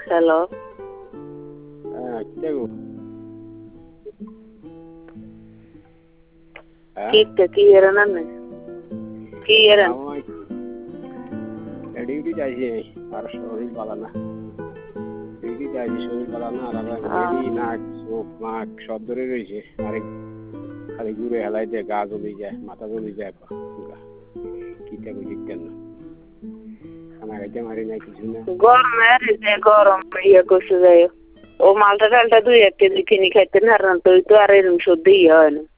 Hello. কে গো? কি এরা না কি এরা ডিউটি যাইছি আর শরীর ভালো না। ডিউটি যাইছি শরীর ভালো না আর নাক চোখ নাক সব ধরে রয়েছে। আরে খালি ঘুরে হেলাই দিয়ে গা জ্বলি যায়, মাথা জ্বলি যায়। কিটা বুঝি কেন খানা খাইতে মারি নাই কিছু না। গরম ইয়ে করছে যাই ও মালটা টালটা 2-1 কেজি কিনে খাইতে না তো আর এরকম সর্দি হয় না।